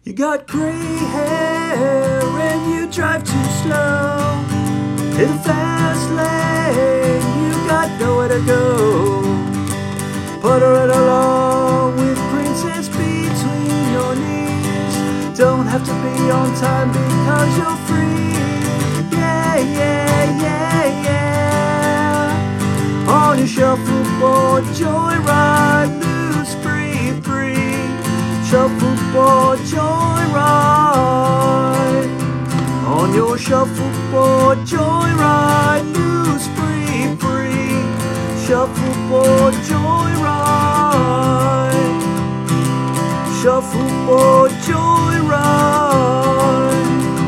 You got gray hair and you drive too slow. In a fast lane, you got nowhere to go. Put her right along with Princess between your knees. Don't have to be on time because you're free. Yeah, yeah, yeah, yeah. On your shuffleboard joyride, loose, free, free. Shuffleboard joyride. On your shuffleboard joyride, loose, free, free. Shuffleboard joyride. Shuffleboard joyride.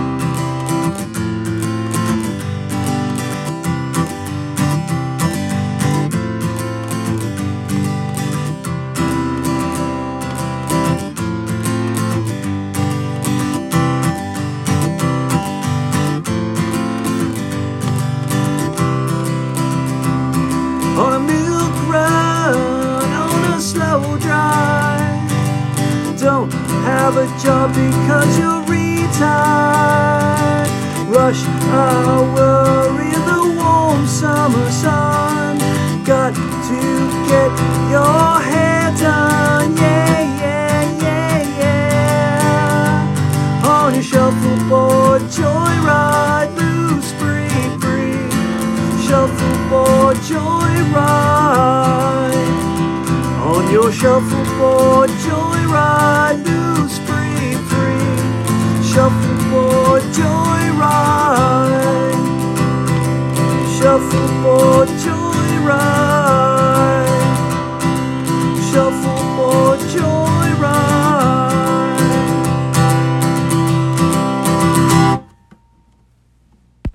On a milk run, on a slow drive. Don't have a job because you're retired. Rush hour in the warm summer sun. Got to get your hair done. Yeah, yeah, yeah, yeah. On your shuffleboard joyride, loose, free, free. Shuffleboard joyride. On your shuffleboard